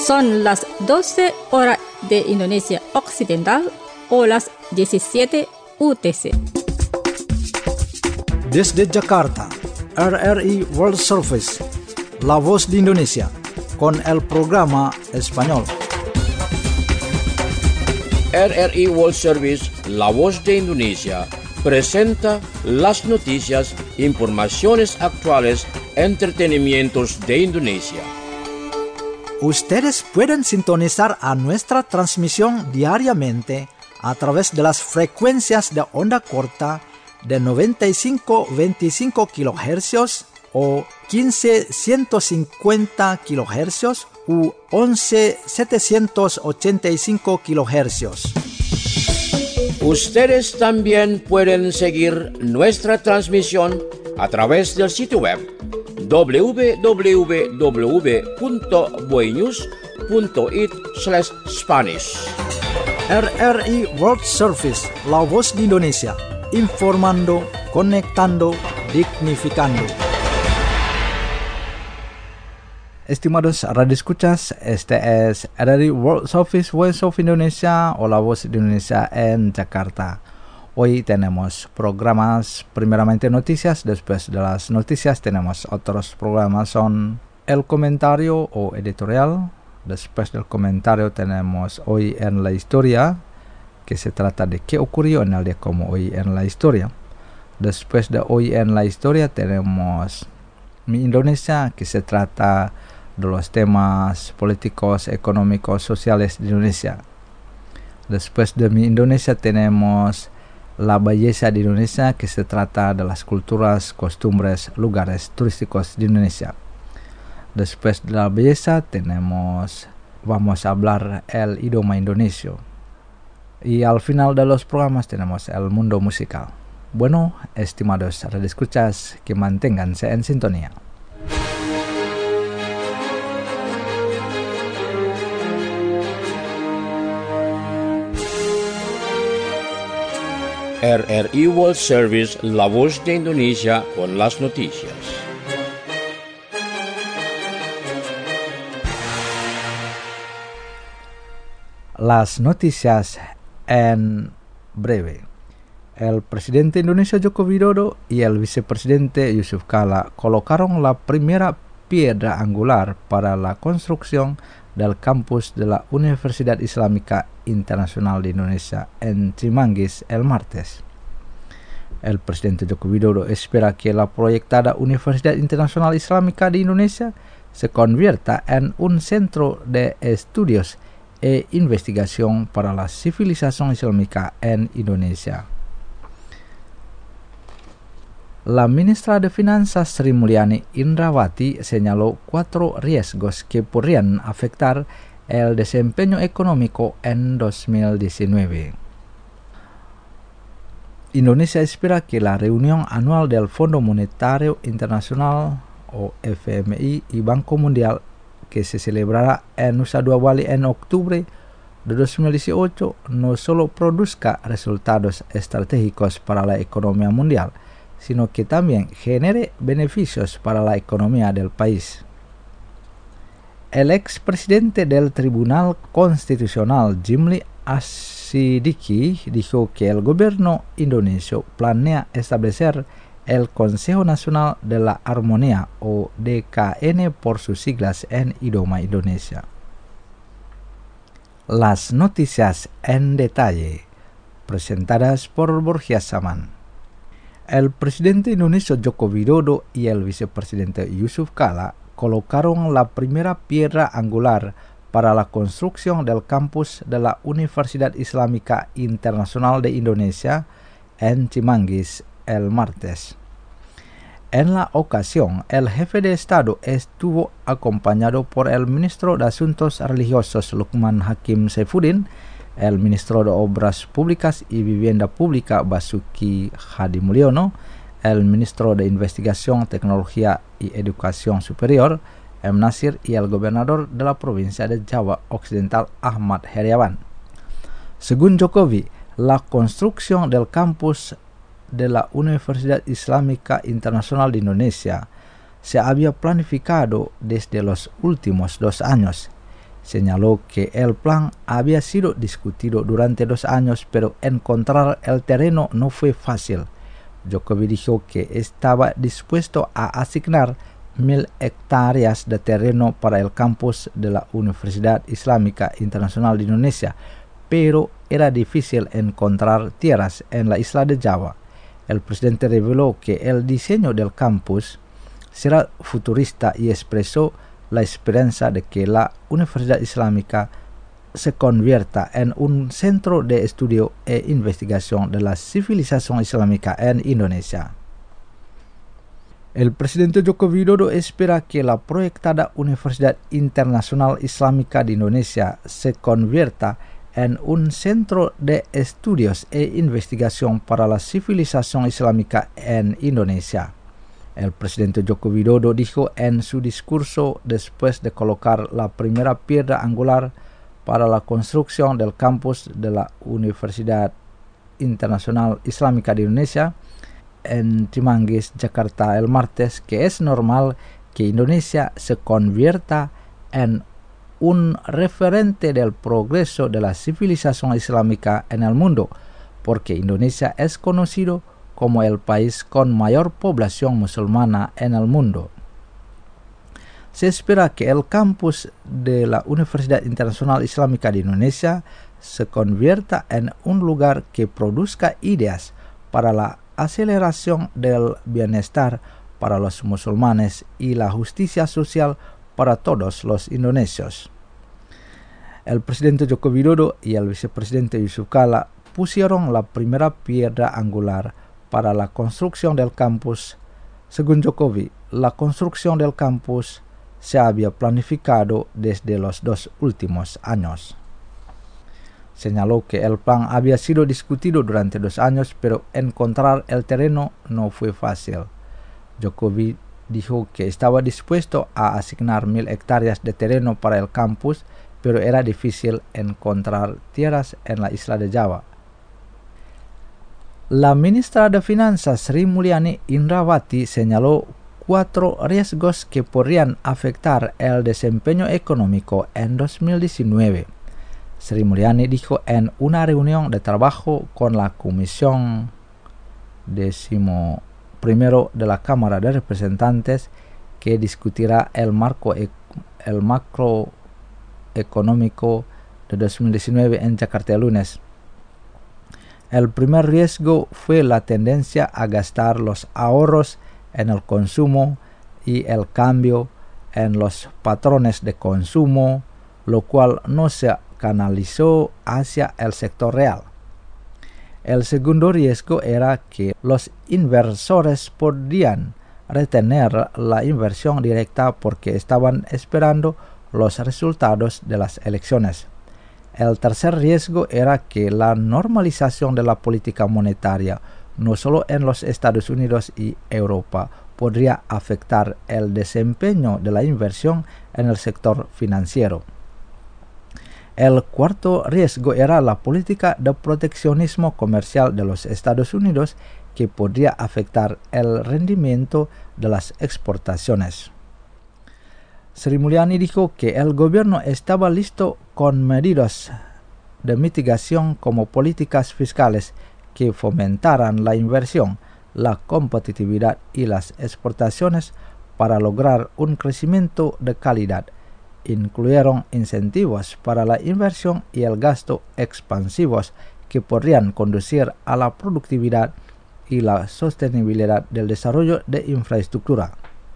Son las 12 horas de Indonesia Occidental o las 17 UTC. Desde Jakarta, RRI World Service, La Voz de Indonesia, con el programa español. RRI World Service, La Voz de Indonesia, presenta las noticias, informaciones actuales, entretenimientos de Indonesia. Ustedes pueden sintonizar a nuestra transmisión diariamente a través de las frecuencias de onda corta de 95-25 kHz o 15-150 kHz u 11-785 kHz. Ustedes también pueden seguir nuestra transmisión a través del sitio web www.boinews.it/Spanish. RRI World Service, La Voz de Indonesia, informando, conectando, dignificando. Estimados radioescuchas, este es RRI World Service, Voice of Indonesia o La Voz de Indonesia en Jakarta. Hoy tenemos programas, primeramente noticias, después de las noticias tenemos otros programas, son el comentario o editorial. Después del comentario tenemos Hoy en la Historia, que se trata de qué ocurrió en el día como hoy en la historia. Después de Hoy en la Historia tenemos Mi Indonesia, que se trata de los temas políticos, económicos, sociales de Indonesia. Después de Mi Indonesia tenemos La Belleza de Indonesia, que se trata de las culturas, costumbres, lugares turísticos de Indonesia. Después de La Belleza vamos a hablar el idioma indonesio. Y al final de los programas tenemos el mundo musical. Bueno, estimados radioescuchas, que manténganse en sintonía. RRI World Service, La Voz de Indonesia, con las noticias. Las noticias en breve. El presidente Indonesia Joko Widodo y el vicepresidente Yusuf Kala colocaron la primera piedra angular para la construcción del campus de la Universidad Islámica Internacional de Indonesia en Cimanggis el martes. El presidente Joko Widodo espera que la proyectada Universidad Internacional Islámica de Indonesia se convierta en un centro de estudios e investigación para la civilización islámica en Indonesia. La ministra de Finanzas Sri Mulyani Indrawati señaló 4 riesgos que podrían afectar el desempeño económico en 2019. Indonesia espera que la reunión anual del Fondo Monetario Internacional o FMI y Banco Mundial, que se celebrará en Nusa Dua Bali en octubre de 2018, no solo produzca resultados estratégicos para la economía mundial, sino que también genere beneficios para la economía del país. El expresidente del Tribunal Constitucional Jimli Asidiki dijo que el gobierno indonesio planea establecer el Consejo Nacional de la Armonía o DKN por sus siglas en idioma Indonesia. Las noticias en detalle, presentadas por Borja Saman. El presidente indonesio Joko Widodo y el vicepresidente Yusuf Kala colocaron la primera piedra angular para la construcción del campus de la Universidad Islámica Internacional de Indonesia en Cimanggis el martes. En la ocasión, el jefe de Estado estuvo acompañado por el ministro de Asuntos Religiosos Lukman Hakim Saifuddin, el ministro de Obras Públicas y Vivienda Pública Basuki Hadimulyono, el ministro de Investigación, Tecnología y Educación Superior M. Nasir y el gobernador de la provincia de Java Occidental Ahmad Heriawan. Según Jokowi, la construcción del campus de la Universidad Islámica Internacional de Indonesia se había planificado desde los últimos 2 años. Señaló que el plan había sido discutido durante 2 años, pero encontrar el terreno no fue fácil. Jokowi dijo que estaba dispuesto a asignar 1.000 hectáreas de terreno para el campus de la Universidad Islámica Internacional de Indonesia, pero era difícil encontrar tierras en la isla de Java. El presidente reveló que el diseño del campus será futurista y expresó la esperanza de que la Universidad Islámica se convierta en un centro de estudio e investigación de la civilización islámica en Indonesia. El presidente Joko Widodo espera que la proyectada Universidad Internacional Islámica de Indonesia se convierta en un centro de estudios e investigación para la civilización islámica en Indonesia. El presidente Joko Widodo dijo en su discurso después de colocar la primera piedra angular para la construcción del campus de la Universidad Internacional Islámica de Indonesia en Cimanggis, Jakarta el martes, que es normal que Indonesia se convierta en un referente del progreso de la civilización islámica en el mundo, porque Indonesia es conocido como el país con mayor población musulmana en el mundo. Se espera que el campus de la Universidad Internacional Islámica de Indonesia se convierta en un lugar que produzca ideas para la aceleración del bienestar para los musulmanes y la justicia social para todos los indonesios. El presidente Joko Widodo y el vicepresidente Yusuf Kala pusieron la primera piedra angular para la construcción del campus. Según Jokowi, la construcción del campus se había planificado desde los 2 últimos años. Señaló que el plan había sido discutido durante 2 años, pero encontrar el terreno no fue fácil. Jokowi dijo que estaba dispuesto a asignar 1.000 hectáreas de terreno para el campus, pero era difícil encontrar tierras en la isla de Java. La ministra de Finanzas Sri Mulyani Indrawati señaló 4 riesgos que podrían afectar el desempeño económico en 2019. Sri Mulyani dijo en una reunión de trabajo con la Comisión 11ª de la Cámara de Representantes que discutirá el macroeconómico de 2019 en Jakarta el lunes. El primer riesgo fue la tendencia a gastar los ahorros en el consumo y el cambio en los patrones de consumo, lo cual no se canalizó hacia el sector real. El segundo riesgo era que los inversores podrían retener la inversión directa porque estaban esperando los resultados de las elecciones. El tercer riesgo era que la normalización de la política monetaria, no solo en los Estados Unidos y Europa, podría afectar el desempeño de la inversión en el sector financiero. El cuarto riesgo era la política de proteccionismo comercial de los Estados Unidos, que podría afectar el rendimiento de las exportaciones. Sri Mulyani dijo que el gobierno estaba listo con medidas de mitigación como políticas fiscales que fomentaran la inversión, la competitividad y las exportaciones para lograr un crecimiento de calidad. Incluyeron incentivos para la inversión y el gasto expansivos que podrían conducir a la productividad y la sostenibilidad del desarrollo de infraestructura.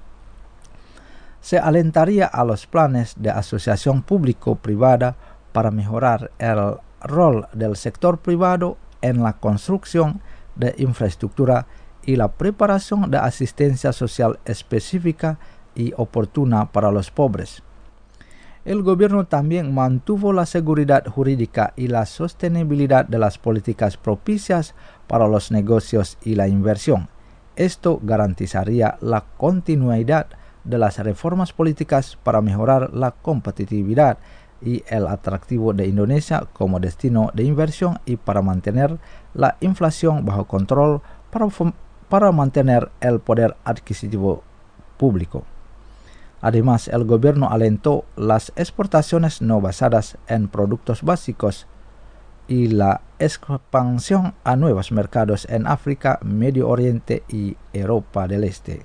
Se alentaría a los planes de asociación público-privada para mejorar el rol del sector privado en la construcción de infraestructura y la preparación de asistencia social específica y oportuna para los pobres. El gobierno también mantuvo la seguridad jurídica y la sostenibilidad de las políticas propicias para los negocios y la inversión. Esto garantizaría la continuidad de las reformas políticas para mejorar la competitividad y el atractivo de Indonesia como destino de inversión y para mantener la inflación bajo control para mantener el poder adquisitivo público. Además, el gobierno alentó las exportaciones no basadas en productos básicos y la expansión a nuevos mercados en África, Medio Oriente y Europa del Este.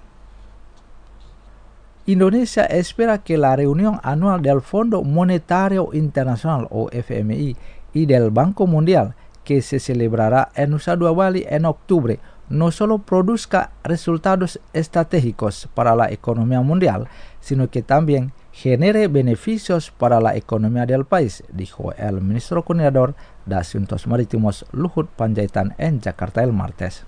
Indonesia espera que la reunión anual del Fondo Monetario Internacional o FMI y del Banco Mundial, que se celebrará en Nusa Dua Bali en octubre, no solo produzca resultados estratégicos para la economía mundial, sino que también genere beneficios para la economía del país, dijo el ministro coordinador de Asuntos Marítimos Luhut Panjaitan en Jakarta el martes.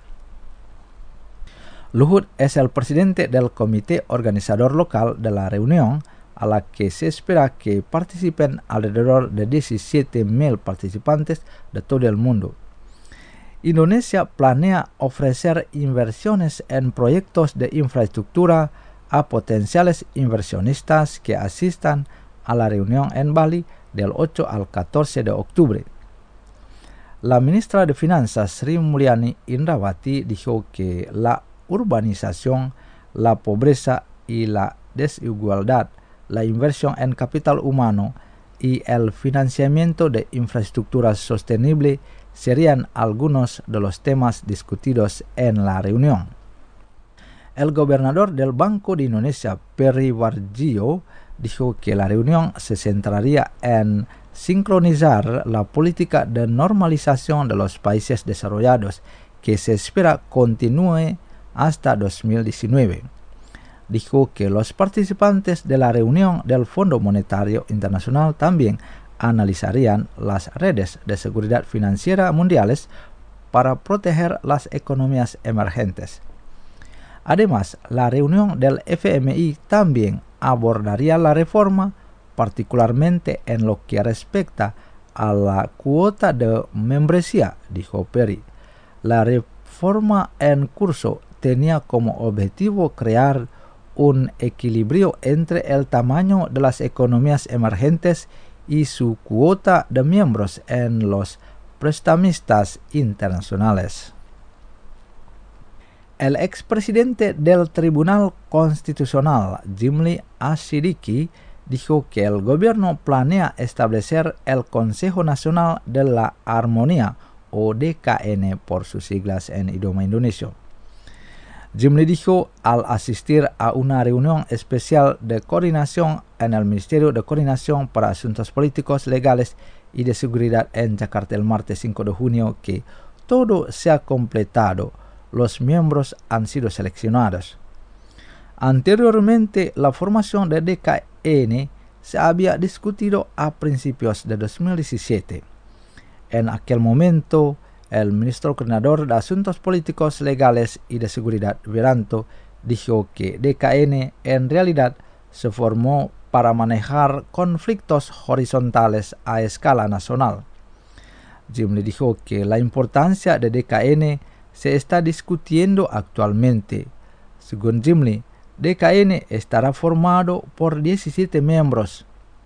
Luhut es el presidente del comité organizador local de la reunión, a la que se espera que participen alrededor de 17.000 participantes de todo el mundo. Indonesia planea ofrecer inversiones en proyectos de infraestructura a potenciales inversionistas que asistan a la reunión en Bali del 8 al 14 de octubre. La ministra de Finanzas Sri Mulyani Indrawati dijo que la urbanización, la pobreza y la desigualdad, la inversión en capital humano y el financiamiento de infraestructura sostenible serían algunos de los temas discutidos en la reunión. El gobernador del Banco de Indonesia, Peri Warjio, dijo que la reunión se centraría en sincronizar la política de normalización de los países desarrollados, que se espera continúe hasta 2019. Dijo que los participantes de la reunión del Fondo Monetario Internacional también analizarían las redes de seguridad financiera mundiales para proteger las economías emergentes. Además, la reunión del FMI también abordaría la reforma, particularmente en lo que respecta a la cuota de membresía, dijo Peri. La reforma en curso tenía como objetivo crear un equilibrio entre el tamaño de las economías emergentes y su cuota de miembros en los prestamistas internacionales. El expresidente del Tribunal Constitucional, Jimli Asyidiki, dijo que el gobierno planea establecer el Consejo Nacional de la Armonía, o DKN por sus siglas en idioma indonesio. Jimli dijo al asistir a una reunión especial de coordinación en el Ministerio de Coordinación para Asuntos Políticos, Legales y de Seguridad en Jakarta el martes 5 de junio que todo se ha completado. Los miembros han sido seleccionados. Anteriormente, la formación de DKN se había discutido a principios de 2017. En aquel momento, el ministro coordinador de Asuntos Políticos, Legales y de Seguridad, Wiranto, dijo que DKN en realidad se formó para manejar conflictos horizontales a escala nacional. Jimli dijo que la importancia de DKN se está discutiendo actualmente. Según Jimli, DKN estará formado por 17 miembros.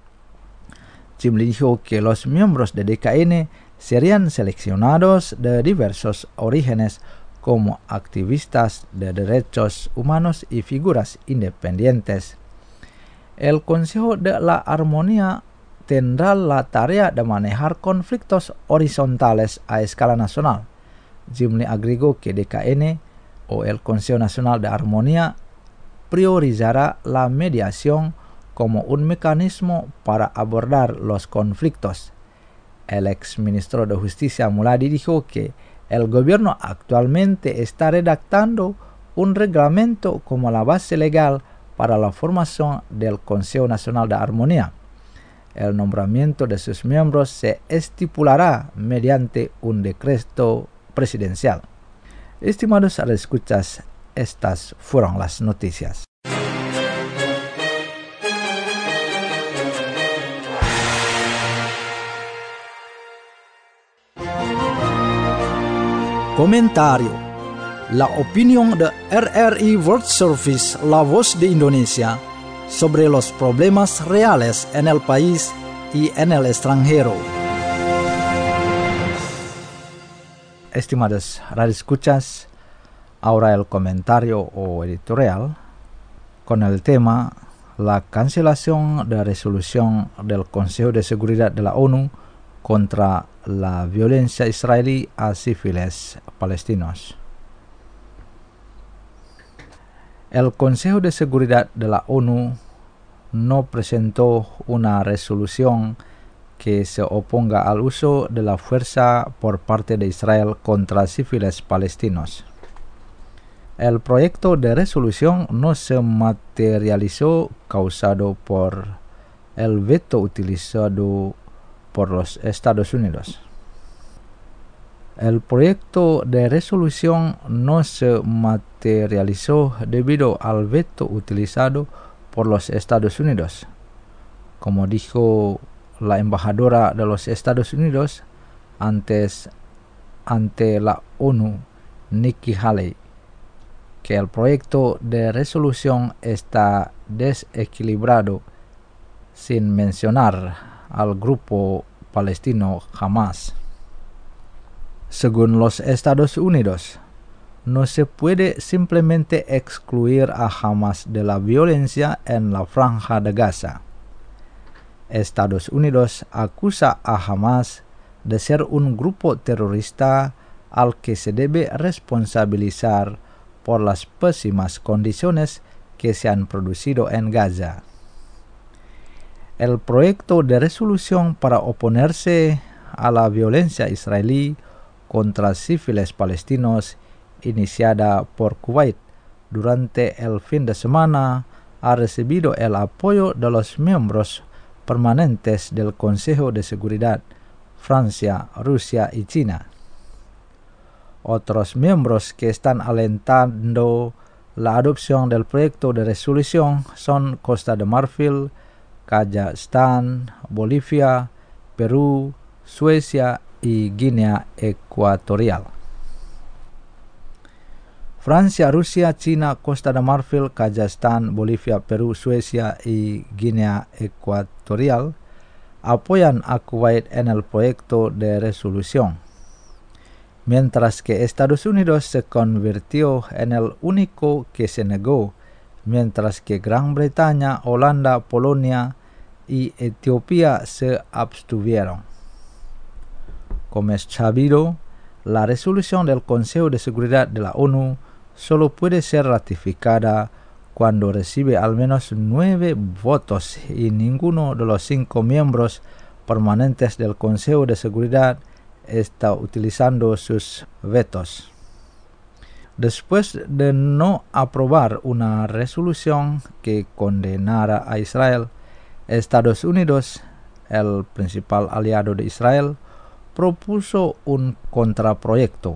Jimli dijo que los miembros de DKN serían seleccionados de diversos orígenes como activistas de derechos humanos y figuras independientes. El Consejo de la Armonía tendrá la tarea de manejar conflictos horizontales a escala nacional. Jimli agregó que DKN o el Consejo Nacional de Armonía priorizará la mediación como un mecanismo para abordar los conflictos. El exministro de Justicia Muladi dijo que el gobierno actualmente está redactando un reglamento como la base legal para la formación del Consejo Nacional de Armonía. El nombramiento de sus miembros se estipulará mediante un decreto presidencial. Estimados radioescuchas, estas fueron las noticias. Comentario. La opinión de RRI World Service, la voz de Indonesia, sobre los problemas reales en el país y en el extranjero. Estimados radioescuchas, ahora el comentario o editorial con el tema la cancelación de la resolución del Consejo de Seguridad de la ONU contra la violencia israelí a civiles palestinos. El Consejo de Seguridad de la ONU no presentó una resolución que se oponga al uso de la fuerza por parte de Israel contra civiles palestinos. El proyecto de resolución no se materializó causado por el veto utilizado por los Estados Unidos. El proyecto de resolución no se materializó debido al veto utilizado por los Estados Unidos. Como dijo la embajadora de los Estados Unidos ante la ONU, Nikki Haley, que el proyecto de resolución está desequilibrado, sin mencionar al grupo palestino Hamas. Según los Estados Unidos, no se puede simplemente excluir a Hamas de la violencia en la Franja de Gaza. Estados Unidos acusa a Hamas de ser un grupo terrorista al que se debe responsabilizar por las pésimas condiciones que se han producido en Gaza. El proyecto de resolución para oponerse a la violencia israelí contra civiles palestinos iniciada por Kuwait durante el fin de semana ha recibido el apoyo de los miembros permanentes del Consejo de Seguridad, Francia, Rusia y China. Otros miembros que están alentando la adopción del proyecto de resolución son Costa de Marfil, Kazajstán, Bolivia, Perú, Suecia y Guinea Ecuatorial. Francia, Rusia, China, Costa de Marfil, Kazajstán, Bolivia, Perú, Suecia y Guinea Ecuatorial apoyan a Kuwait en el proyecto de resolución, mientras que Estados Unidos se convirtió en el único que se negó, mientras que Gran Bretaña, Holanda, Polonia y Etiopía se abstuvieron. Como es sabido, la resolución del Consejo de Seguridad de la ONU solo puede ser ratificada cuando recibe al menos 9 votos y ninguno de los 5 miembros permanentes del Consejo de Seguridad está utilizando sus vetos. Después de no aprobar una resolución que condenara a Israel, Estados Unidos, el principal aliado de Israel, propuso un contraproyecto.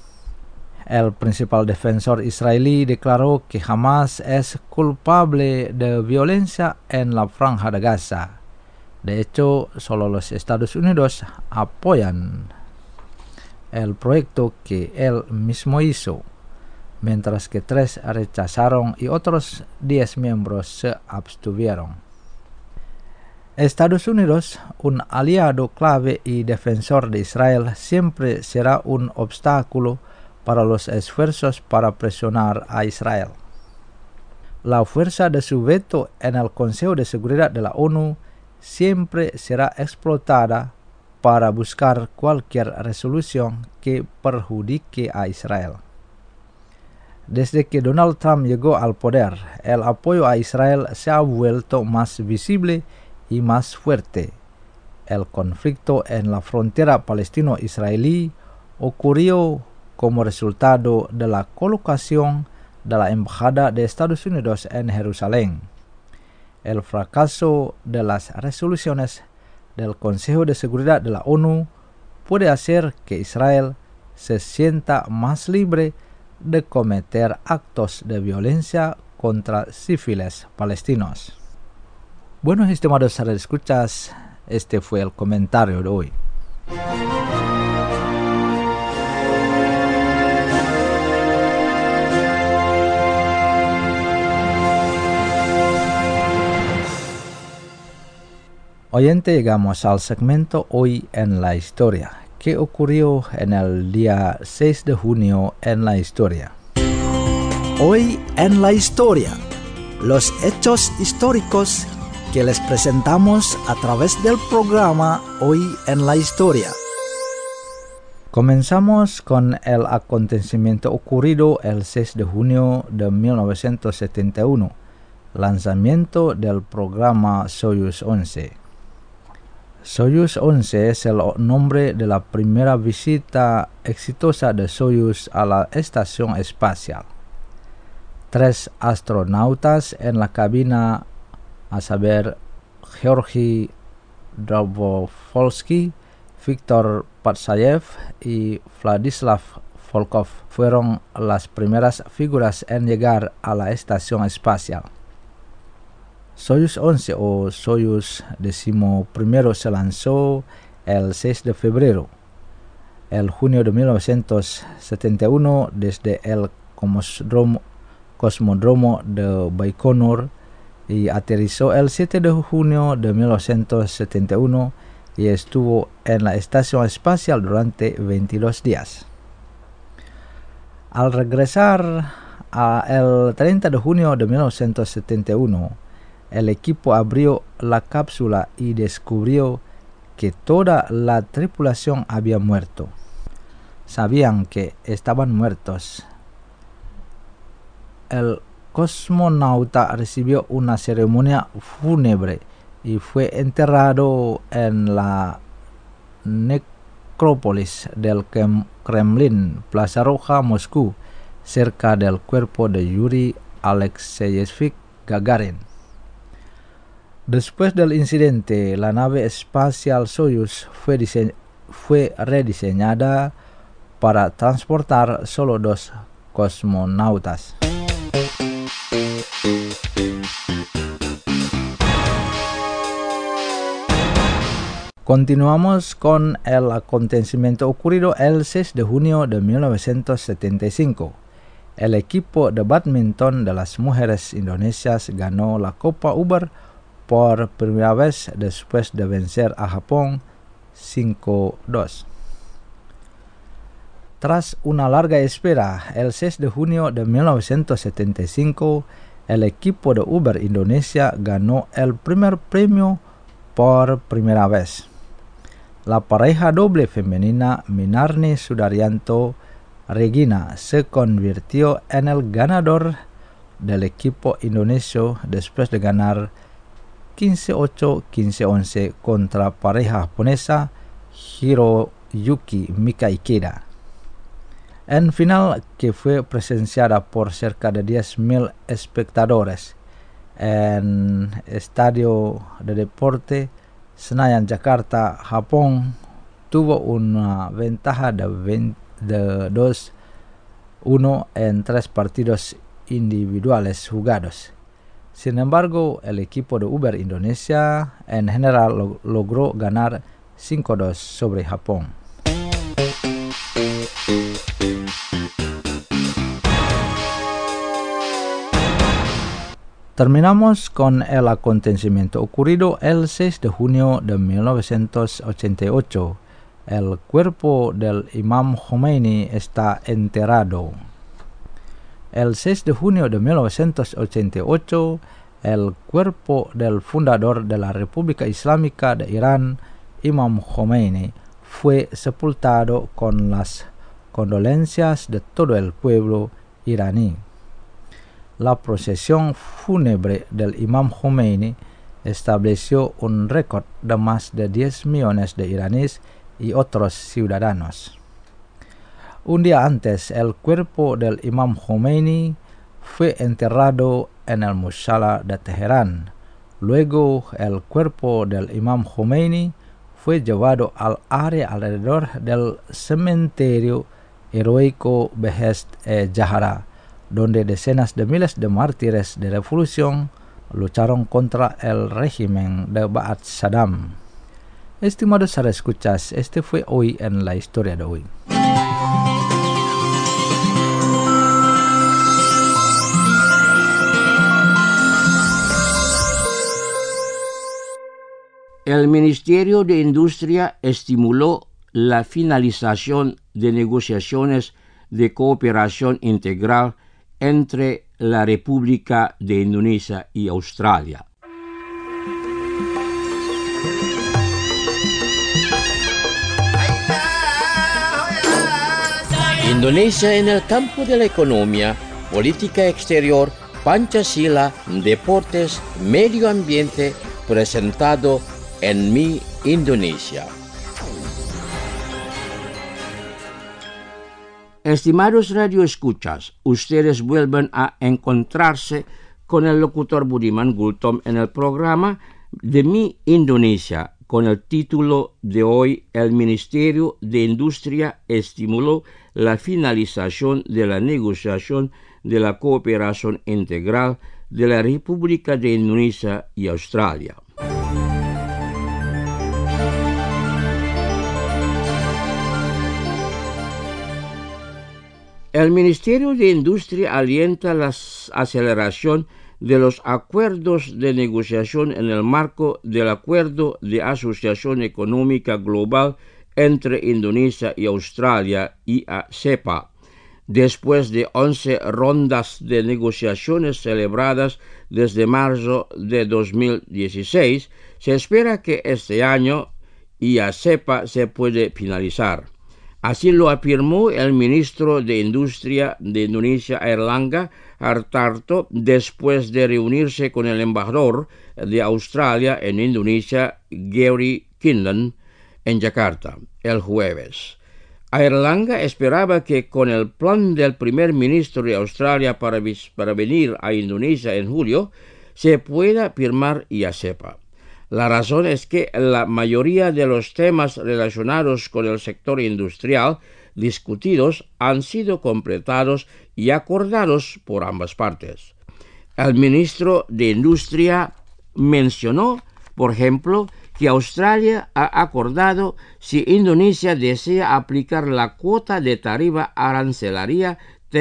El principal defensor israelí declaró que Hamas es culpable de violencia en la Franja de Gaza. De hecho, solo los Estados Unidos apoyan el proyecto que él mismo hizo, mientras que 3 rechazaron y otros 10 miembros se abstuvieron. Estados Unidos, un aliado clave y defensor de Israel, siempre será un obstáculo para los esfuerzos para presionar a Israel. La fuerza de su veto en el Consejo de Seguridad de la ONU siempre será explotada para buscar cualquier resolución que perjudique a Israel. Desde que Donald Trump llegó al poder, el apoyo a Israel se ha vuelto más visible y más fuerte. El conflicto en la frontera palestino-israelí ocurrió como resultado de la colocación de la Embajada de Estados Unidos en Jerusalén. El fracaso de las resoluciones del Consejo de Seguridad de la ONU puede hacer que Israel se sienta más libre de cometer actos de violencia contra civiles palestinos. Bueno, estimados radioescuchas, este fue el comentario de hoy. Oyente, llegamos al segmento Hoy en la Historia. ¿Qué ocurrió en el día 6 de junio en la historia? Hoy en la Historia. los hechos históricos que les presentamos a través del programa Hoy en la Historia. Comenzamos con el acontecimiento ocurrido el 6 de junio de 1971, lanzamiento del programa Soyuz 11. Soyuz 11 es el nombre de la primera visita exitosa de Soyuz a la estación espacial. 3 astronautas en la cabina, a saber, Georgi Dobrovolsky, Viktor Patsayev y Vladislav Volkov fueron las primeras figuras en llegar a la estación espacial. Soyuz 11 o Soyuz 11 se lanzó el 6 de febrero. El junio de 1971 desde el cosmódromo de Baikonur y aterrizó el 7 de junio de 1971 y estuvo en la estación espacial durante 22 días. Al regresar el 30 de junio de 1971, el equipo abrió la cápsula y descubrió que toda la tripulación había muerto. Sabían que estaban muertos. El cosmonauta recibió una ceremonia fúnebre y fue enterrado en la necrópolis del Kremlin, Plaza Roja, Moscú, cerca del cuerpo de Yuri Alexeyevich Gagarin. Después del incidente, la nave espacial Soyuz fue rediseñada para transportar solo 2 cosmonautas. Continuamos con el acontecimiento ocurrido el 6 de junio de 1975. El equipo de bádminton de las mujeres indonesias ganó la Copa Uber por primera vez después de vencer a Japón 5-2. Tras una larga espera, el 6 de junio de 1975, el equipo de Uber Indonesia ganó el primer premio por primera vez. La pareja doble femenina Minarni Sudaryanto Regina se convirtió en el ganador del equipo indonesio después de ganar 15-8, 15-11 contra pareja japonesa Hiroyuki Mika Ikeda. En final, que fue presenciada por cerca de 10.000 espectadores en Estadio de Deporte Senayan, Jakarta, Japón tuvo una ventaja de 2-1 en 3 partidos individuales jugados. Sin embargo, el equipo de Uber Indonesia en general logró ganar 5-2 sobre Japón. Terminamos con el acontecimiento ocurrido el 6 de junio de 1988. El cuerpo del Imam Khomeini está enterrado. El 6 de junio de 1988, el cuerpo del fundador de la República Islámica de Irán, Imam Khomeini, fue sepultado con las condolencias de todo el pueblo iraní. La procesión fúnebre del Imam Khomeini estableció un récord de más de 10 millones de iraníes y otros ciudadanos. Un día antes, el cuerpo del Imam Khomeini fue enterrado en el Musalla de Teherán. Luego, el cuerpo del Imam Khomeini fue llevado al área alrededor del cementerio heroico Behesht-e-Zahra, donde decenas de miles de mártires de revolución lucharon contra el régimen de Ba'ath Saddam. Estimados escuchas, este fue Hoy en la Historia de hoy. El Ministerio de Industria estimuló la finalización de negociaciones de cooperación integral entre la República de Indonesia y Australia. Indonesia en el campo de la economía, política exterior, Pancasila, deportes, medio ambiente, presentado en Mi Indonesia. Estimados radioescuchas, ustedes vuelven a encontrarse con el locutor Budiman Gultom en el programa de Mi Indonesia, con el título de hoy: El Ministerio de Industria estimuló la finalización de la negociación de la cooperación integral de la República de Indonesia y Australia. El Ministerio de Industria alienta la aceleración de los acuerdos de negociación en el marco del Acuerdo de Asociación Económica Global entre Indonesia y Australia, IASEPA. Después de 11 rondas de negociaciones celebradas desde marzo de 2016, se espera que este año IASEPA se puede finalizar. Así lo afirmó el ministro de Industria de Indonesia, Airlangga Hartarto, después de reunirse con el embajador de Australia en Indonesia, Gary Kinlan, en Yakarta, el jueves. Airlangga esperaba que con el plan del primer ministro de Australia para venir a Indonesia en julio, se pueda firmar IASEPA. La razón es que la mayoría de los temas relacionados con el sector industrial discutidos han sido completados y acordados por ambas partes. El ministro de Industria mencionó, por ejemplo, que Australia ha acordado si Indonesia desea aplicar la cuota de tarifa arancelaria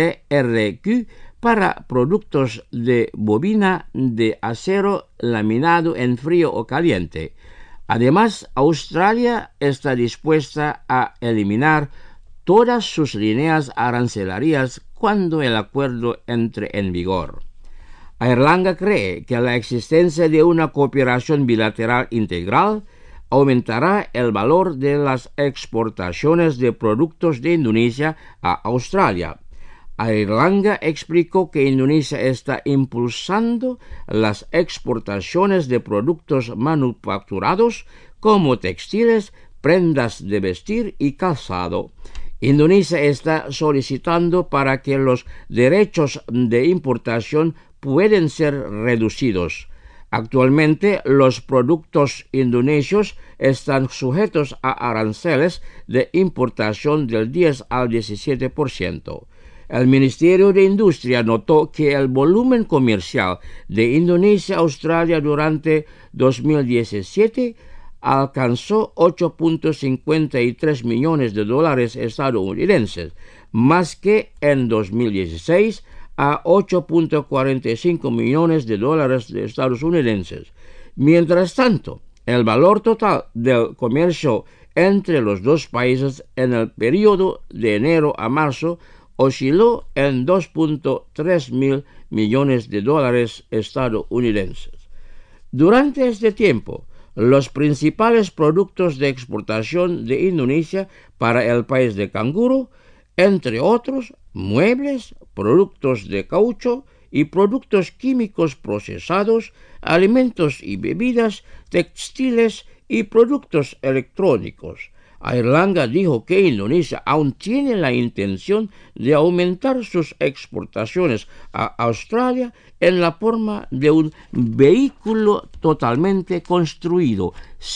TRQ para productos de bobina de acero laminado en frío o caliente. Además, Australia está dispuesta a eliminar todas sus líneas arancelarias cuando el acuerdo entre en vigor. Airlangga cree que la existencia de una cooperación bilateral integral aumentará el valor de las exportaciones de productos de Indonesia a Australia. Airlangga explicó que Indonesia está impulsando las exportaciones de productos manufacturados como textiles, prendas de vestir y calzado. Indonesia está solicitando para que los derechos de importación pueden ser reducidos. Actualmente, los productos indonesios están sujetos a aranceles de importación del 10 al 17%. El Ministerio de Industria notó que el volumen comercial de Indonesia-Australia durante 2017 alcanzó 8.53 millones de dólares estadounidenses, más que en 2016 a 8.45 millones de dólares estadounidenses. Mientras tanto, el valor total del comercio entre los dos países en el periodo de enero a marzo osciló en 2.3 mil millones de dólares estadounidenses. Durante este tiempo, los principales productos de exportación de Indonesia para el país de canguro, entre otros, muebles, productos de caucho y productos químicos procesados, alimentos y bebidas, textiles y productos electrónicos. Airlangga dijo que Indonesia aún tiene la intención de aumentar sus exportaciones a Australia en la forma de un vehículo totalmente construido,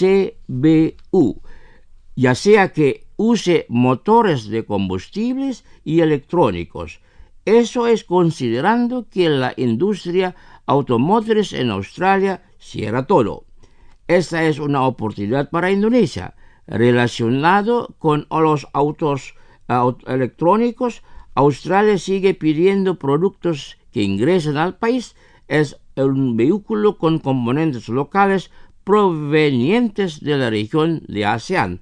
CBU, ya sea que use motores de combustibles y electrónicos. Eso es considerando que la industria automotriz en Australia cierra todo. Esta es una oportunidad para Indonesia. Relacionado con los autos electrónicos, Australia sigue pidiendo productos que ingresen al país. Es un vehículo con componentes locales provenientes de la región de ASEAN,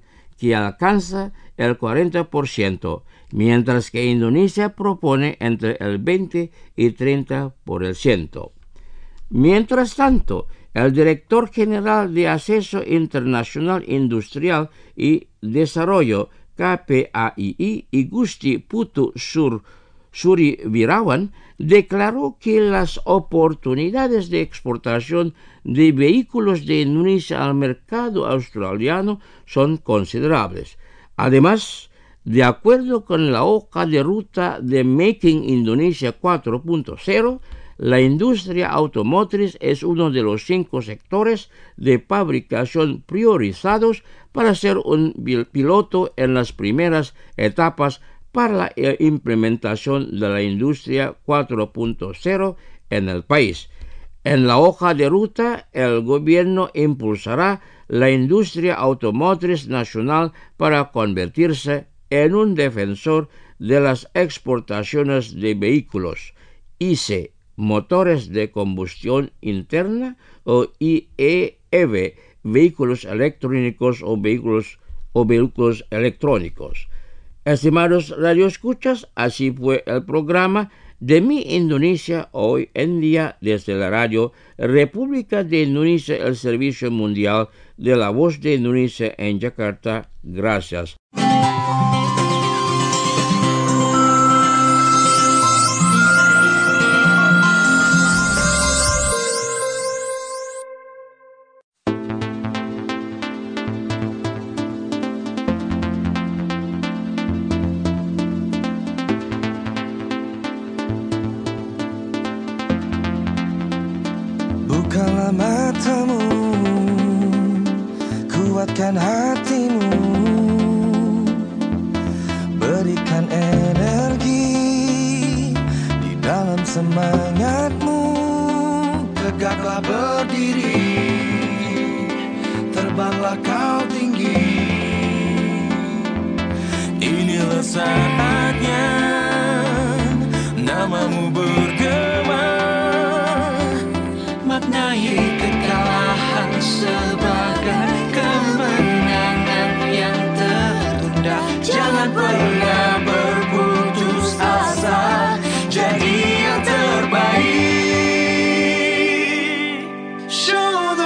que alcanza el 40%, mientras que Indonesia propone entre el 20 y 30%. Mientras tanto, el director general de Acceso Internacional Industrial y Desarrollo, KPAII, Igusti Putu Suribirawan, declaró que las oportunidades de exportación de vehículos de Indonesia al mercado australiano son considerables. Además, de acuerdo con la hoja de ruta de Making Indonesia 4.0, la industria automotriz es uno de los 5 sectores de fabricación priorizados para ser un piloto en las primeras etapas para la implementación de la industria 4.0 en el país. En la hoja de ruta, el gobierno impulsará la industria automotriz nacional para convertirse en un defensor de las exportaciones de vehículos ICE, motores de combustión interna, o IEV, vehículos electrónicos o vehículos electrónicos. Estimados radioescuchas, así fue el programa de Mi Indonesia hoy en día desde la radio República de Indonesia, el Servicio Mundial de la Voz de Indonesia en Yakarta. Gracias. Bukalah matamu, kuatkan hatimu, berikan energi di dalam semangatmu. Tegaklah berdiri, terbanglah kau tinggi. Inilah saatnya namamu bergema. Maknai kekalahan sebagai kemenangan yang tertunda. Jangan pernah berputus asa, jadi yang terbaik. Show the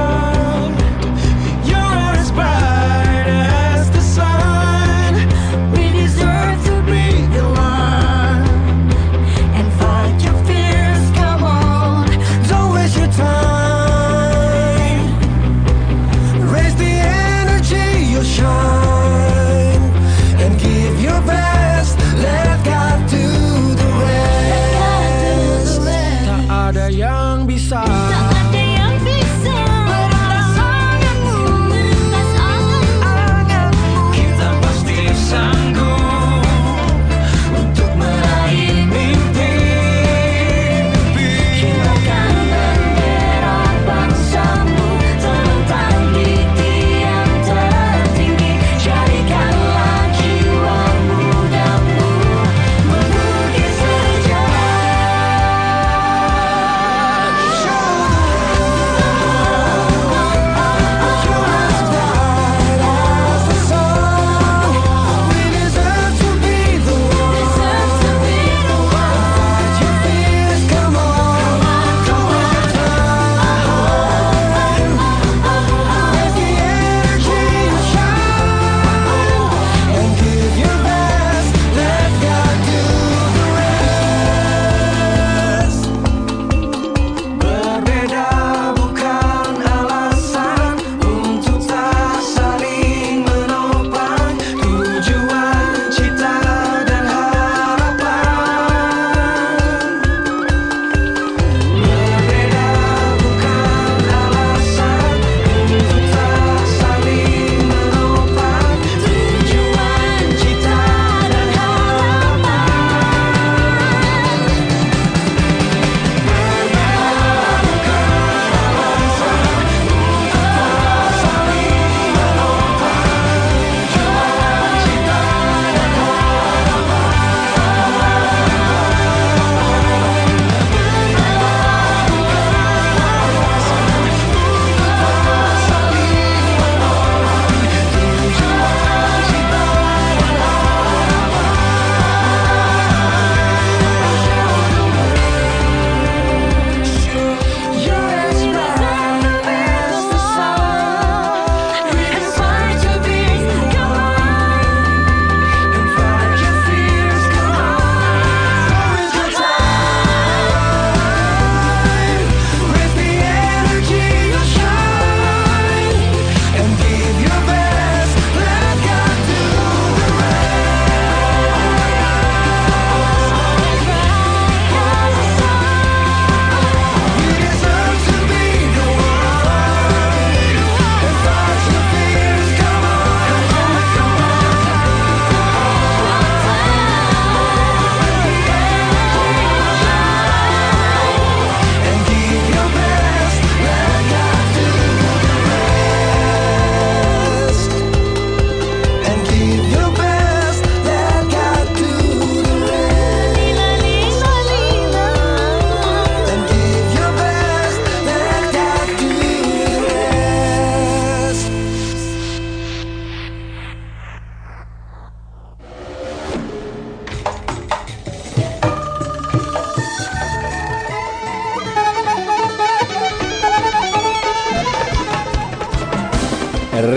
world you're as bright as the sun.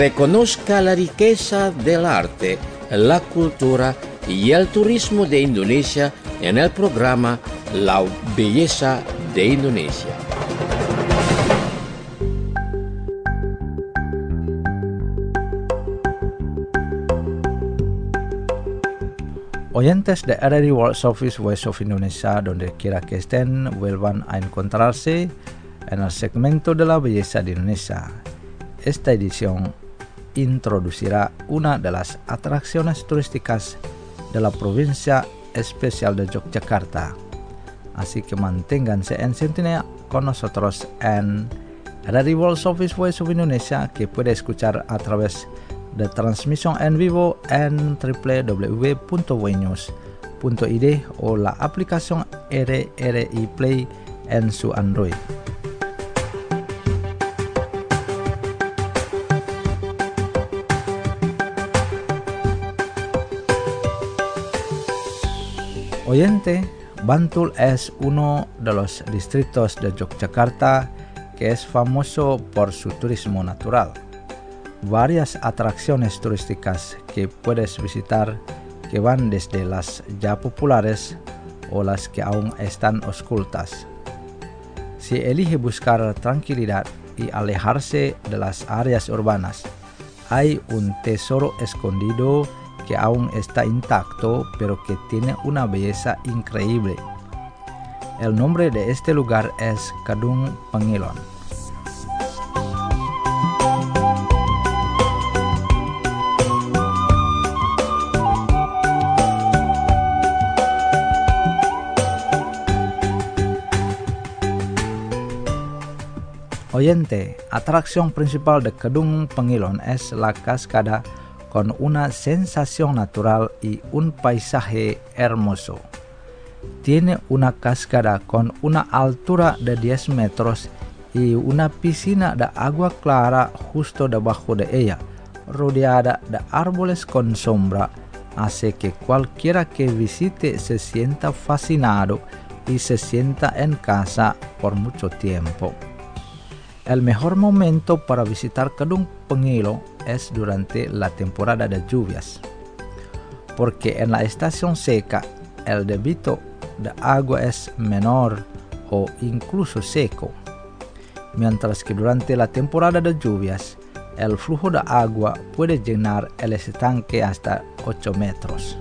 reconozca la riqueza del arte, la cultura y el turismo de Indonesia en el programa La Belleza de Indonesia. Oyentes de RRI World Service Voice of Indonesia, donde quiera que estén, vuelvan a encontrarse en el segmento de la belleza de Indonesia. Esta edición introducirá una de las atracciones turísticas de la provincia especial de Yogyakarta. Así que manténganse en sintonía con nosotros en RRI World Service Voice of Indonesia, que puede escuchar a través de transmisión en vivo en www.wnews.id o la aplicación RRI Play en su Android. Oyente, Bantul es uno de los distritos de Yogyakarta que es famoso por su turismo natural. Varias atracciones turísticas que puedes visitar que van desde las ya populares o las que aún están ocultas. Si elige buscar tranquilidad y alejarse de las áreas urbanas, hay un tesoro escondido que aún está intacto pero que tiene una belleza increíble. El nombre de este lugar es Kedung Pengilon. Oyente, atracción principal de Kedung Pengilon es la cascada con una sensación natural y un paisaje hermoso. Tiene una cascada con una altura de 10 metros y una piscina de agua clara justo debajo de ella, rodeada de árboles con sombra, hace que cualquiera que visite se sienta fascinado y se sienta en casa por mucho tiempo. El mejor momento para visitar Kedung Pengilon es durante la temporada de lluvias, porque en la estación seca el débito de agua es menor o incluso seco, mientras que durante la temporada de lluvias el flujo de agua puede llenar el estanque hasta 8 metros.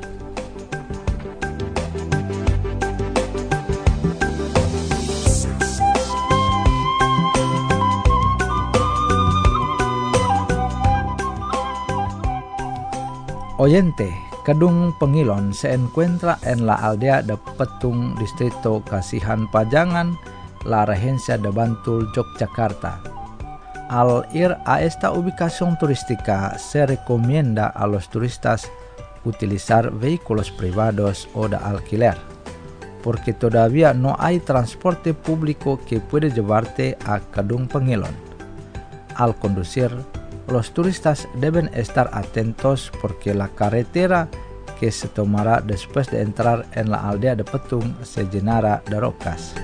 Oyente, Kedung Pengilon se encuentra en la aldea de Petung, distrito Kasihan Pajangan, la regencia de Bantul, Yogyakarta. Al ir a esta ubicación turística, se recomienda a los turistas utilizar vehículos privados o de alquiler, porque todavía no hay transporte público que puede llevarte a Kedung Pengilon. Al conducir, los turistas deben estar atentos porque la carretera que se tomará después de entrar en la aldea de Petung se llenará de rocas.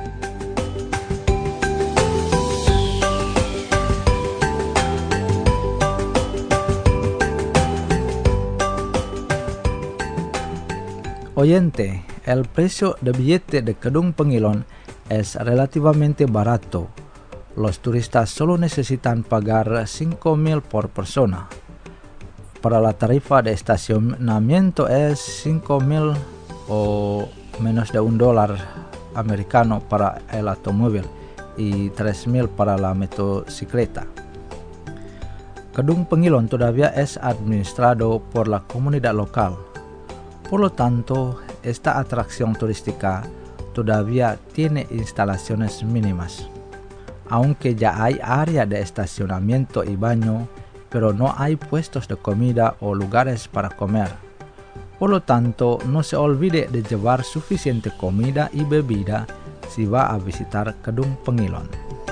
Oyente, el precio de billete de Kedung Pengilon es relativamente barato. Los turistas solo necesitan pagar 5.000 por persona. Para la tarifa de estacionamiento es 5.000 o menos de $1 americano para el automóvil y 3.000 para la motocicleta. Kedung Pengilon todavía es administrado por la comunidad local. Por lo tanto, esta atracción turística todavía tiene instalaciones mínimas. Aunque ya hay área de estacionamiento y baño, pero no hay puestos de comida o lugares para comer. Por lo tanto, no se olvide de llevar suficiente comida y bebida si va a visitar Kedung Pengilon.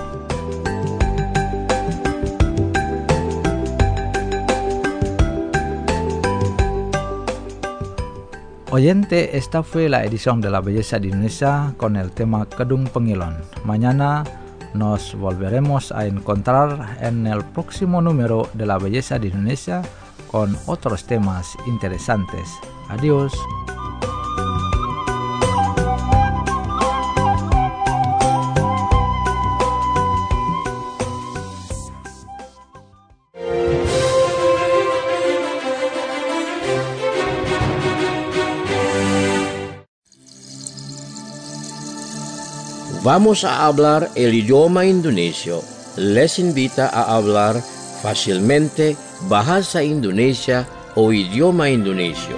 Oyente, esta fue la edición de La Belleza de Indonesia con el tema Kedung Pengilon. Mañana Nos volveremos a encontrar en el próximo número de La Belleza de Indonesia con otros temas interesantes. Adiós. Vamos a hablar el idioma indonesio. Les invita a hablar fácilmente bahasa Indonesia o idioma indonesio.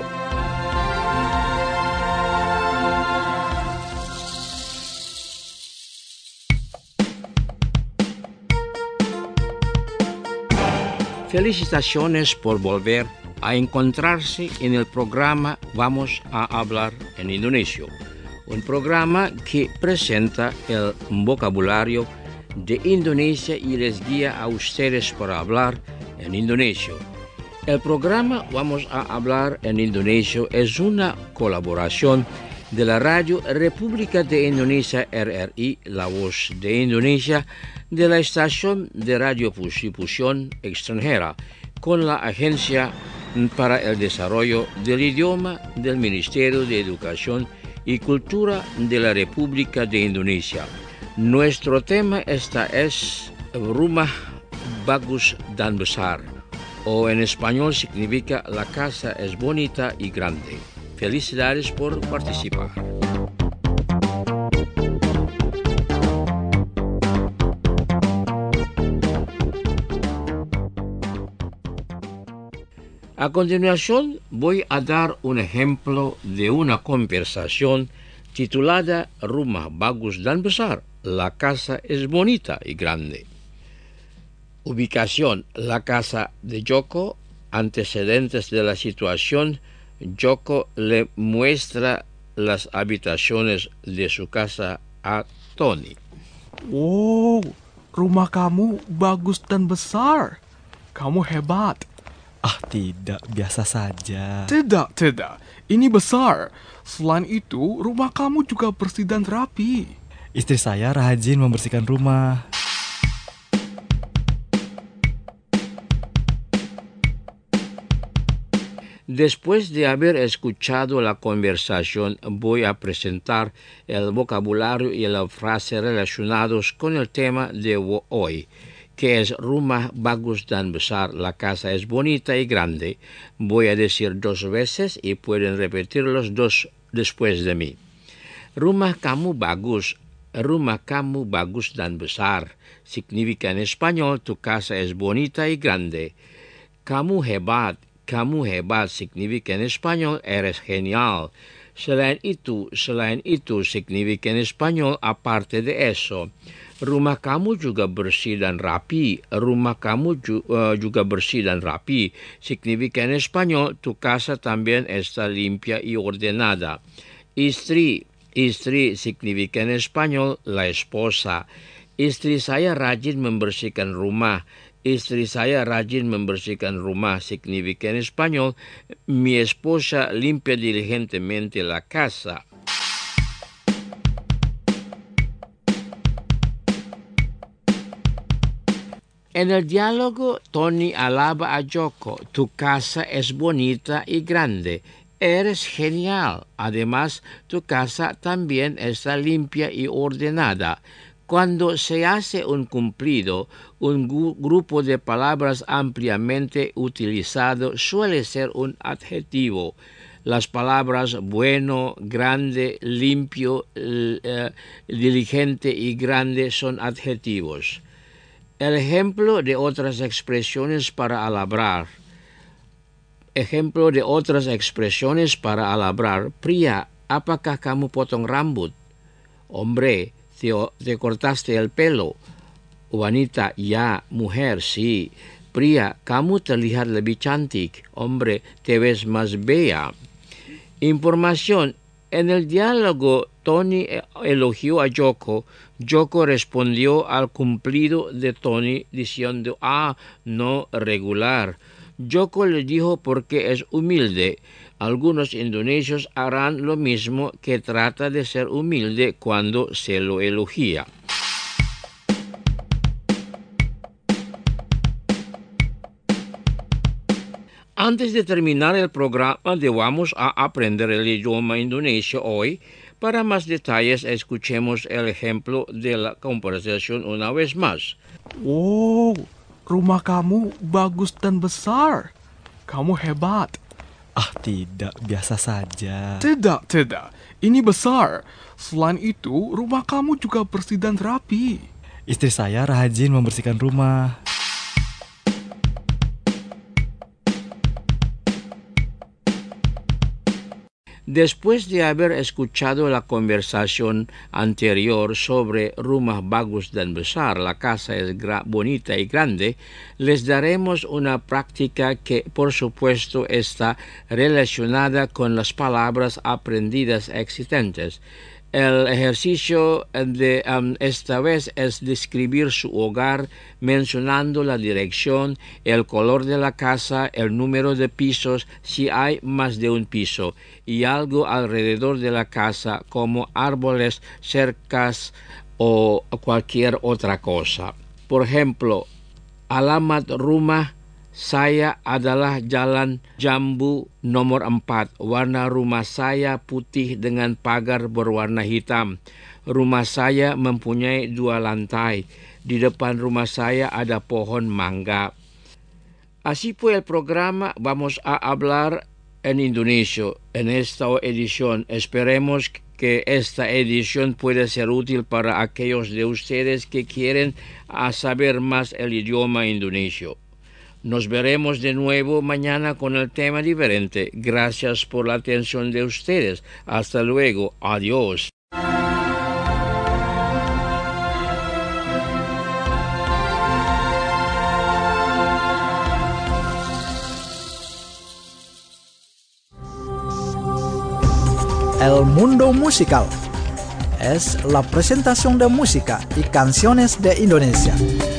Felicitaciones por volver a encontrarse en el programa Vamos a hablar en indonesio. Un programa que presenta el vocabulario de Indonesia y les guía a ustedes para hablar en indonesio. El programa Vamos a hablar en indonesio es una colaboración de la Radio República de Indonesia RRI, La Voz de Indonesia, de la estación de radiodifusión extranjera, con la Agencia para el Desarrollo del Idioma del Ministerio de Educación y Cultura de la República de Indonesia. Nuestro tema esta es Rumah Bagus dan Besar, o en español significa La casa es bonita y grande. Felicidades por participar. A continuación voy a dar un ejemplo de una conversación titulada Rumah Bagus dan Besar. La casa es bonita y grande. Ubicación: la casa de Joko. Antecedentes de la situación: Joko le muestra las habitaciones de su casa a Tony. Wow, rumah kamu bagus dan besar. Kamu hebat. Ah, tidak, biasa saja. Tidak. Ini besar. Selain itu, rumah kamu juga bersih dan rapi. Istri saya rajin membersihkan rumah. Después de haber escuchado la conversación, voy a presentar el vocabulario y las frases relacionados con el tema de hoy, que es Rumah Bagus dan Besar. La casa es bonita y grande. Voy a decir 2 veces y pueden repetir los 2 después de mí. Rumah kamu bagus dan besar. Significa en español, tu casa es bonita y grande. Kamu hebat significa en español, eres genial. Selain itu significa en español, aparte de eso. Rumah kamu juga bersih dan rapi. Juga bersih dan rapi. Significa en español, tu casa también está limpia y ordenada. Istri significa en español, la esposa. Istri saya rajin membersihkan rumah. Significa en español, mi esposa limpia diligentemente la casa. En el diálogo, Tony alaba a Joko. Tu casa es bonita y grande. Eres genial. Además, tu casa también está limpia y ordenada. Cuando se hace un cumplido, un grupo de palabras ampliamente utilizado suele ser un adjetivo. Las palabras bueno, grande, limpio, diligente y grande son adjetivos. El ejemplo de otras expresiones para alabrar. Pria, apakah kamu potong rambut? Hombre, te cortaste el pelo. Wanita, ya. Mujer, sí. Pria, kamu terlihat lebih cantik. Hombre, te ves más bella. Información. En el diálogo, Tony elogió a Joko. Joko respondió al cumplido de Tony diciendo, no, regular. Joko le dijo porque es humilde. Algunos indonesios harán lo mismo, que trata de ser humilde cuando se lo elogia. Antes de terminar el programa, vamos a aprender el idioma indonesio hoy. Para más detalles, escuchemos el ejemplo de la conversación una vez más. Wow, rumah kamu bagus dan besar. Kamu hebat. Ah tidak, biasa saja. Tidak. Ini besar. Selain itu, rumah kamu juga bersih dan rapi. Istri saya rajin membersihkan rumah. Después de haber escuchado la conversación anterior sobre rumah bagus dan besar, la casa es bonita y grande, les daremos una práctica que por supuesto está relacionada con las palabras aprendidas existentes. El ejercicio de esta vez es describir su hogar mencionando la dirección, el color de la casa, el número de pisos si hay más de un piso y algo alrededor de la casa como árboles, cercas o cualquier otra cosa. Por ejemplo, alamat rumah saya adalah Jalan Jambu nomor 4. Warna rumah saya putih dengan pagar berwarna hitam. Rumah saya mempunyai 2 lantai. Di depan rumah saya ada pohon mangga. Así fue el programa. Vamos a hablar en indonesio en esta edición. Esperemos que esta edición pueda ser útil para aquellos de ustedes que quieren saber más el idioma indonesio. Nos veremos de nuevo mañana con el tema diferente. Gracias por la atención de ustedes. Hasta luego. Adiós. El mundo musical es la presentación de música y canciones de Indonesia.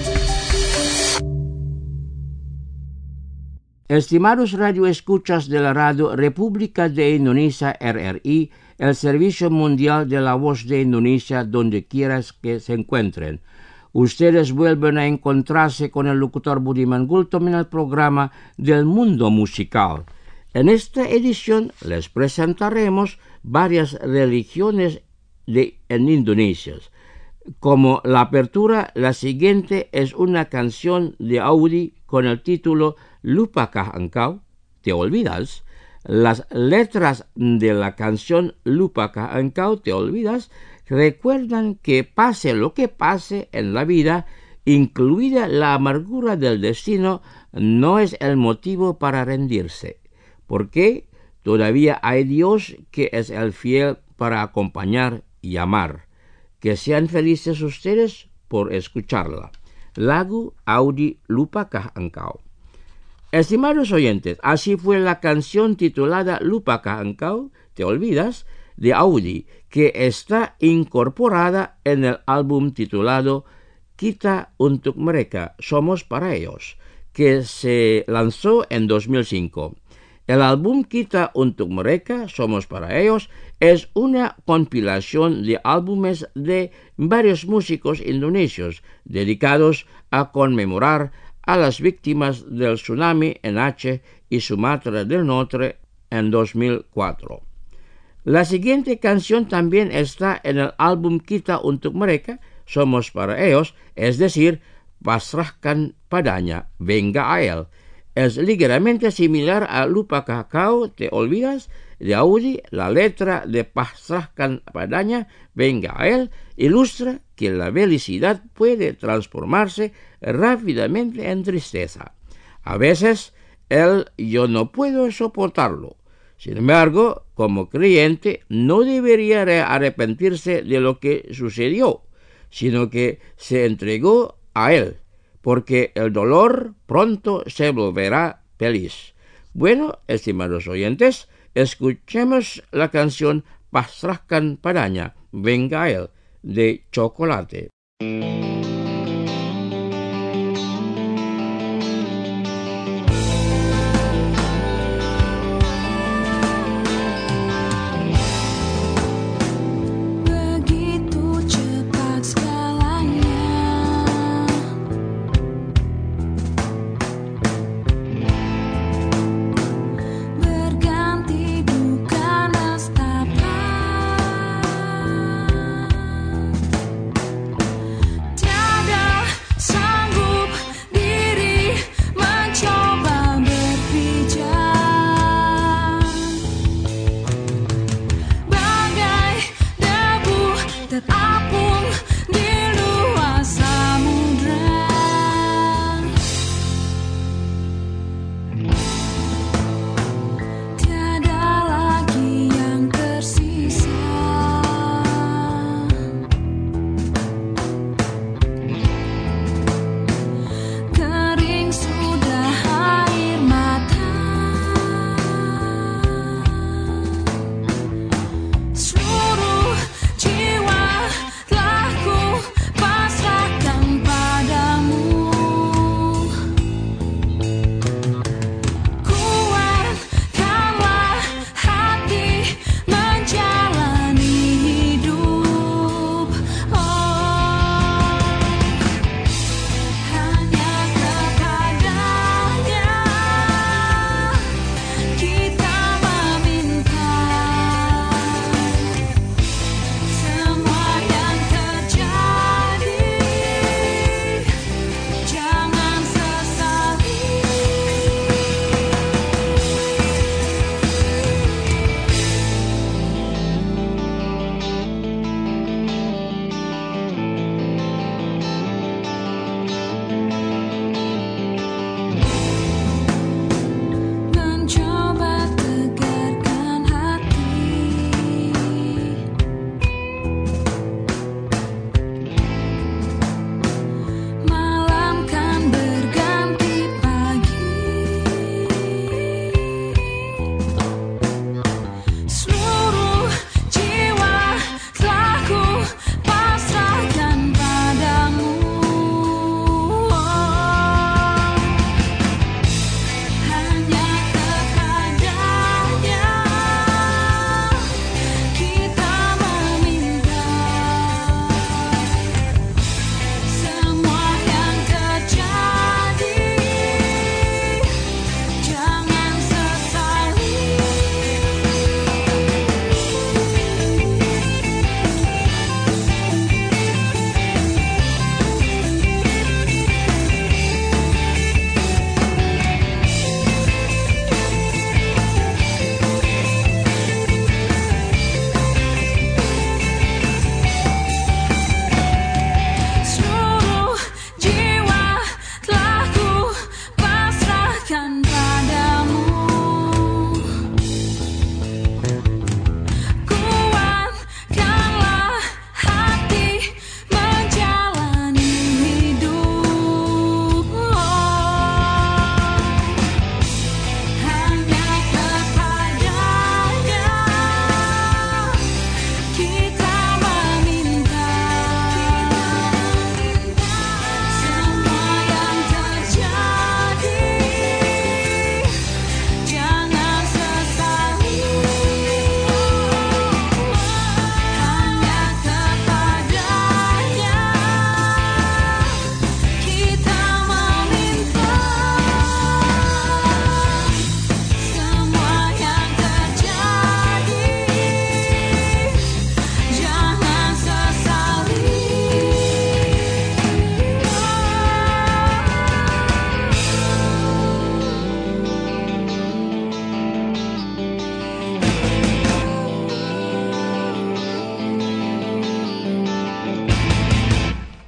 Estimados radioescuchas de la Radio República de Indonesia RRI, el Servicio Mundial de la Voz de Indonesia, donde quieras que se encuentren. Ustedes vuelven a encontrarse con el locutor Budiman Gultom en el programa del mundo musical. En esta edición les presentaremos varias religiones en Indonesia. Como la apertura, la siguiente es una canción de Audi con el título Lupakah engkau? ¿Te olvidas? Las letras de la canción Lupakah engkau? ¿Te olvidas? Recuerdan que pase lo que pase en la vida, incluida la amargura del destino, no es el motivo para rendirse. Porque todavía hay Dios que es el fiel para acompañar y amar. Que sean felices ustedes por escucharla. Lagu Audi Lupakah engkau? Estimados oyentes, así fue la canción titulada Lupakah engkau? ¿Te olvidas? De Audi, que está incorporada en el álbum titulado Kita untuk Mereka, Somos para Ellos, que se lanzó en 2005. El álbum Kita untuk Mereka, Somos para Ellos, es una compilación de álbumes de varios músicos indonesios dedicados a conmemorar a las víctimas del tsunami en Aceh y Sumatra del Norte en 2004. La siguiente canción también está en el álbum Kita untuk Mereka, Somos para Ellos, es decir, Pasrahkan padanya, venga a él. Es ligeramente similar a Lupakah engkau? ¿Te olvidas? De Audi, la letra de Pasrahkan padanya, venga a él, ilustra que la felicidad puede transformarse rápidamente en tristeza. A veces, yo no puedo soportarlo. Sin embargo, como creyente, no debería arrepentirse de lo que sucedió, sino que se entregó a él, porque el dolor pronto se volverá feliz. Bueno, estimados oyentes, escuchemos la canción Pasrahkan padanya, venga a él, de Chocolate.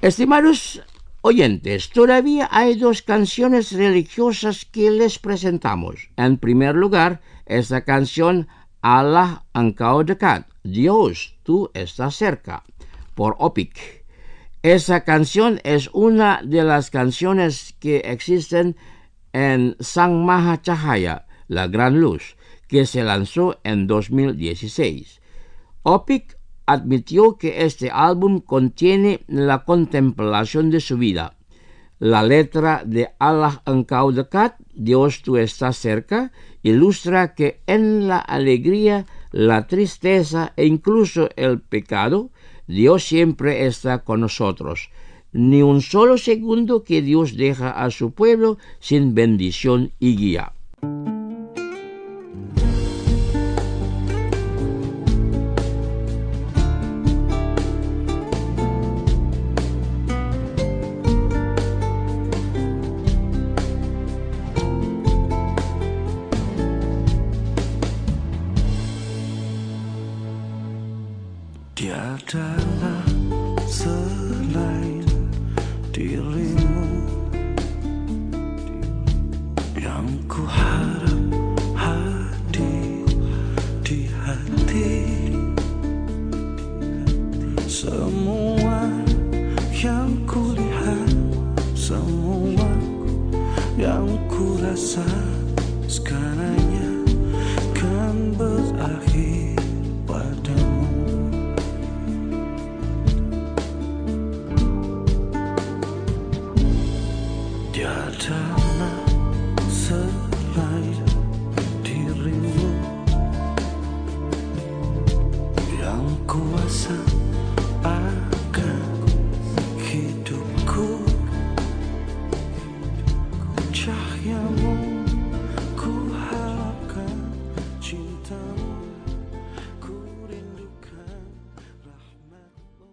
Estimados oyentes, todavía hay dos canciones religiosas que les presentamos. En primer lugar, esta canción Allah engkau dekat, Dios, tú estás cerca, por Opik. Esa canción es una de las canciones que existen en Sang Maha Cahaya, la Gran Luz, que se lanzó en 2016. Opik admitió que este álbum contiene la contemplación de su vida. La letra de Allah engkau dekat, Dios tú estás cerca, ilustra que en la alegría, la tristeza e incluso el pecado, Dios siempre está con nosotros. Ni un solo segundo que Dios deja a su pueblo sin bendición y guía. Tiadalah selain dirimu yang ku harap hadir di hati. Semua yang ku lihat, semua yang ku rasa segalanya kan berakhir padamu. Tiadalah selain dirimu yang kuasa akan hidupku. Cahayamu ku harapkan, cintamu ku rindukan, rahmatmu.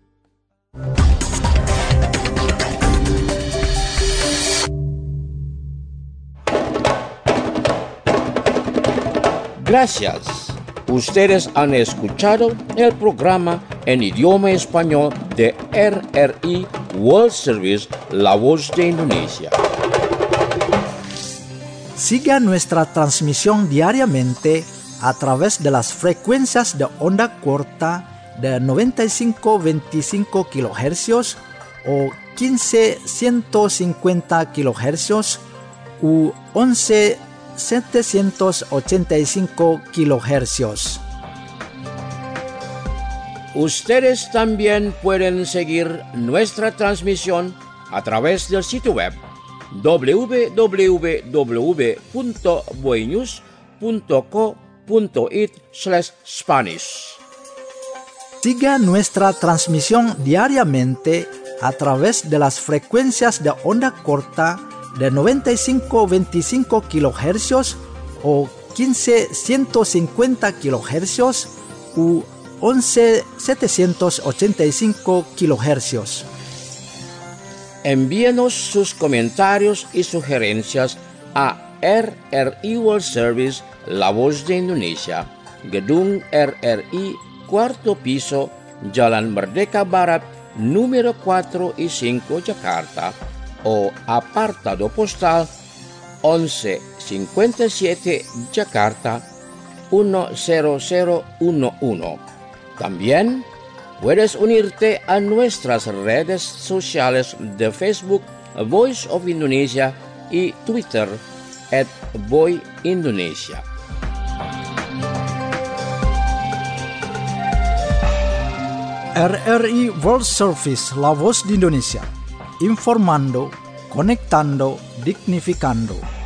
Gracias. Ustedes han escuchado el programa en idioma español de RRI World Service, La Voz de Indonesia. Siga nuestra transmisión diariamente a través de las frecuencias de onda corta de 95-25 kHz o 15-150 kHz u 11-785 kHz. Ustedes también pueden seguir nuestra transmisión a través del sitio web www.boinews.co.it/Spanish. Siga nuestra transmisión diariamente a través de las frecuencias de onda corta de 95-25 kHz o 15-150 kHz u 11-785 kHz. Envíenos sus comentarios y sugerencias a RRI World Service, La Voz de Indonesia, Gedung RRI, 4º piso, Jalan Merdeka Barat, número 4 y 5, Jakarta, o apartado postal 1157 Jakarta 10011. También puedes unirte a nuestras redes sociales de Facebook, Voice of Indonesia, y Twitter, @VoiIndonesia. RRI World Service, La Voz de Indonesia. Informando, conectando, dignificando.